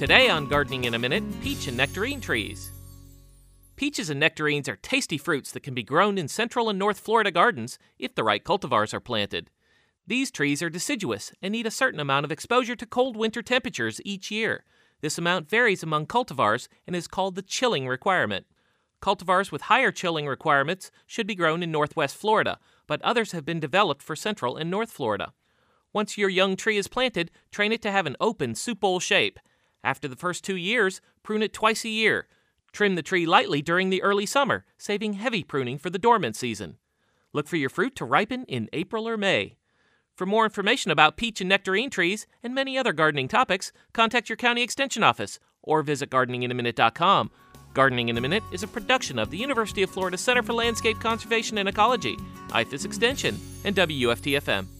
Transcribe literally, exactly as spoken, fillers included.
Today on Gardening in a Minute, peach and nectarine trees. Peaches and nectarines are tasty fruits that can be grown in Central and North Florida gardens if the right cultivars are planted. These trees are deciduous and need a certain amount of exposure to cold winter temperatures each year. This amount varies among cultivars and is called the chilling requirement. Cultivars with higher chilling requirements should be grown in Northwest Florida, but others have been developed for Central and North Florida. Once your young tree is planted, train it to have an open soup bowl shape. After the first two years, prune it twice a year. Trim the tree lightly during the early summer, saving heavy pruning for the dormant season. Look for your fruit to ripen in April or May. For more information about peach and nectarine trees and many other gardening topics, contact your county extension office or visit gardening in a minute dot com. Gardening in a Minute is a production of the University of Florida Center for Landscape Conservation and Ecology, I F A S Extension, and W U F T F M.